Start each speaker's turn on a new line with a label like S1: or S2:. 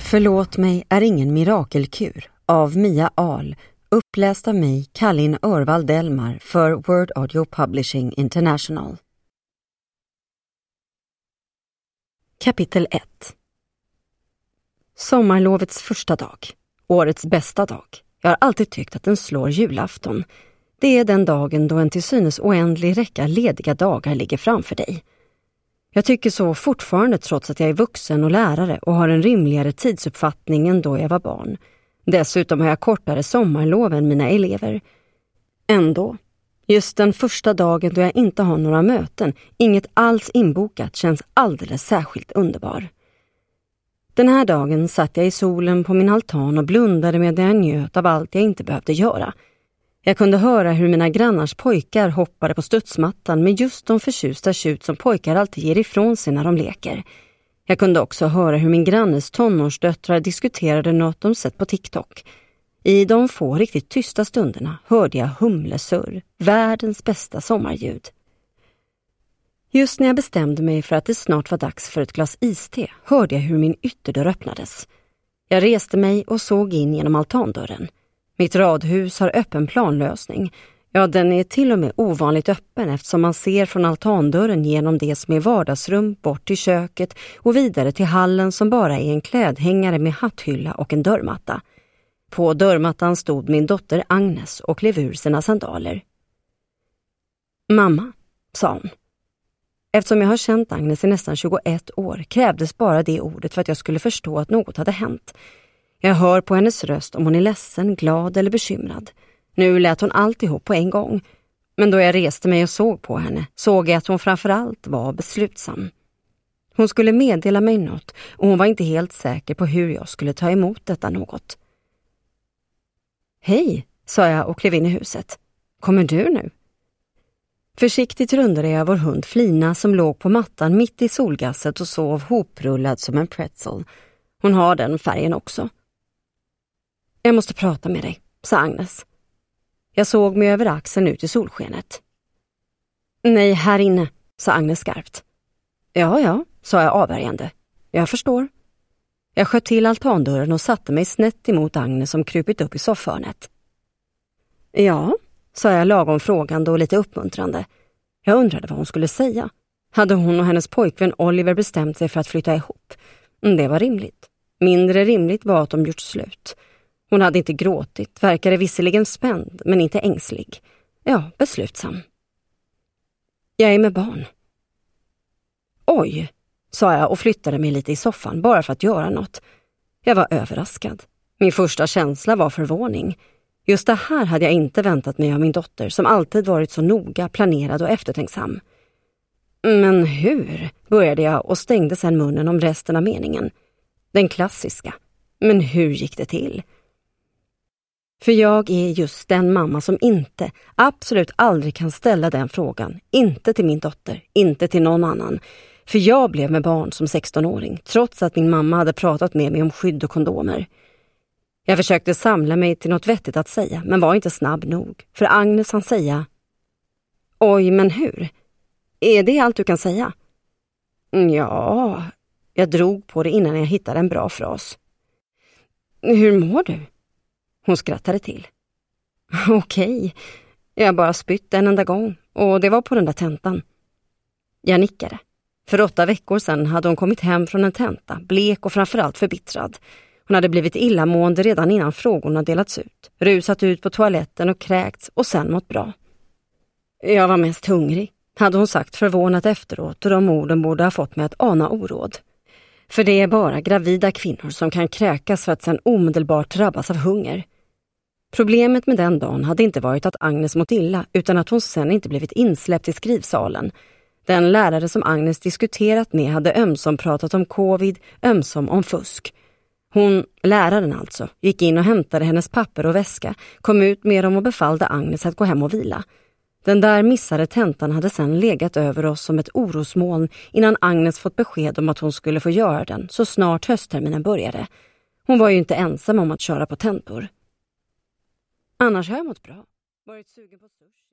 S1: Förlåt mig är ingen mirakelkur av Mia Ahl, uppläst av mig, Kallin Örvald Delmar, för Word Audio Publishing International. Kapitel 1. Sommarlovets första dag. Årets bästa dag. Jag har alltid tyckt att den slår julafton. Det är den dagen då en till synes oändlig räcka lediga dagar ligger framför dig. Jag tycker så fortfarande, trots att jag är vuxen och lärare och har en rimligare tidsuppfattning än då jag var barn. Dessutom har jag kortare sommarlov än mina elever. Ändå, just den första dagen då jag inte har några möten, inget alls inbokat, känns alldeles särskilt underbar. Den här dagen satt jag i solen på min altan och blundade medan jag njöt av allt jag inte behövde göra. Jag kunde höra hur mina grannars pojkar hoppade på studsmattan med just de förtjusta tjut som pojkar alltid ger ifrån sig när de leker. Jag kunde också höra hur min grannes tonårsdöttrar diskuterade något de sett på TikTok. I de få riktigt tysta stunderna hörde jag humlesurr, världens bästa sommarljud. Just när jag bestämde mig för att det snart var dags för ett glas iste hörde jag hur min ytterdörr öppnades. Jag reste mig och såg in genom altandörren. Mitt radhus har öppen planlösning. Ja, den är till och med ovanligt öppen eftersom man ser från altandörren genom det som är vardagsrum bort till köket och vidare till hallen som bara är en klädhängare med hatthylla och en dörrmatta. På dörrmattan stod min dotter Agnes och klev ur sina sandaler. Mamma, sa hon. Eftersom jag har känt Agnes i nästan 21 år krävdes bara det ordet för att jag skulle förstå att något hade hänt. Jag hör på hennes röst om hon är ledsen, glad eller bekymrad. Nu lät hon alltihop på en gång. Men då jag reste mig och såg på henne såg jag att hon framförallt var beslutsam. Hon skulle meddela mig något och hon var inte helt säker på hur jag skulle ta emot detta något. Hej, sa jag och klev in i huset. Kommer du nu? Försiktigt rundade jag vår hund Flina som låg på mattan mitt i solgasset och sov hoprullad som en pretzel. Hon har den färgen också. Jag måste prata med dig, sa Agnes. Jag såg mig över axeln ut i solskenet. Nej, här inne, sa Agnes skarpt. Ja, sa jag avvärjande. Jag förstår. Jag sköt till altandörren och satte mig snett emot Agnes som krupit upp i soffhörnet. Ja, sa jag lagom frågande och lite uppmuntrande. Jag undrade vad hon skulle säga. Hade hon och hennes pojkvän Oliver bestämt sig för att flytta ihop? Det var rimligt. Mindre rimligt var att de gjort slut. Hon hade inte gråtit, verkade visserligen spänd, men inte ängslig. Ja, beslutsam. Jag är med barn. Oj, sa jag och flyttade mig lite i soffan bara för att göra något. Jag var överraskad. Min första känsla var förvåning. Just det här hade jag inte väntat mig av min dotter som alltid varit så noga, planerad och eftertänksam. Men hur? Började jag och stängde sedan munnen om resten av meningen. Den klassiska. Men hur gick det till? För jag är just den mamma som inte, absolut aldrig kan ställa den frågan. Inte till min dotter, inte till någon annan. För jag blev med barn som 16-åring, trots att min mamma hade pratat med mig om skydd och kondomer. Jag försökte samla mig till något vettigt att säga, men var inte snabb nog. För Agnes han säga, oj, men hur? Är det allt du kan säga? Ja, jag drog på det innan jag hittade en bra fras. Hur mår du? Hon skrattade till. Okej, jag bara spytt en enda gång och det var på den där tentan. Jag nickade. För 8 veckor sedan hade hon kommit hem från en tenta, blek och framförallt förbittrad. Hon hade blivit illamående redan innan frågorna delats ut, rusat ut på toaletten och kräkts och sen mått bra. Jag var mest hungrig, hade hon sagt förvånat efteråt och de orden borde ha fått mig att ana oråd. För det är bara gravida kvinnor som kan kräkas för att sen omedelbart drabbas av hunger. Problemet med den dagen hade inte varit att Agnes mått illa utan att hon sen inte blivit insläppt i skrivsalen. Den lärare som Agnes diskuterat med hade ömsom pratat om covid, ömsom om fusk. Hon, läraren alltså, gick in och hämtade hennes papper och väska, kom ut med dem och befallde Agnes att gå hem och vila. Den där missade tentan hade sen legat över oss som ett orosmoln innan Agnes fått besked om att hon skulle få göra den så snart höstterminen började. Hon var ju inte ensam om att köra på tentor. Annars har jag mått bra. Varit sugen på sushi.